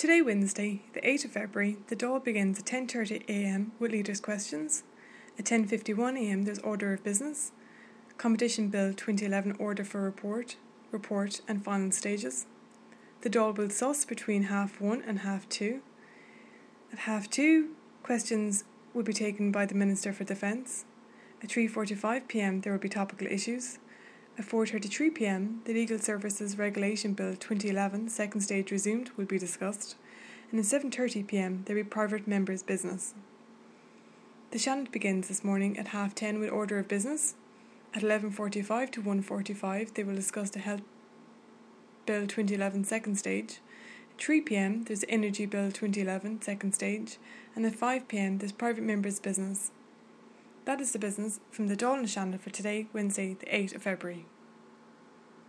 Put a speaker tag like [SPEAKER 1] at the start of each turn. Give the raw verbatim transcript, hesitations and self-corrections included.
[SPEAKER 1] Today, Wednesday, the eighth of February, the Dáil begins at ten thirty a m with leaders' questions. At ten fifty-one a m there's order of business, Competition Bill twenty eleven order for report, report and final stages. The Dáil will suss between half one and half two. At half two, questions will be taken by the Minister for Defence. At three forty-five p m there will be topical issues. At four thirty-three p m the Legal Services Regulation Bill twenty eleven, second stage resumed, will be discussed. And at seven thirty p m there will be private members' business. The Seanad begins this morning at half ten with order of business. At eleven forty-five to one forty-five they will discuss the Health Bill twenty eleven, second stage. At three p m there's the Energy Bill twenty eleven, second stage. And at five p m there's private members' business. That is the business from the Dáil and Seanad for today, Wednesday, the eighth of February.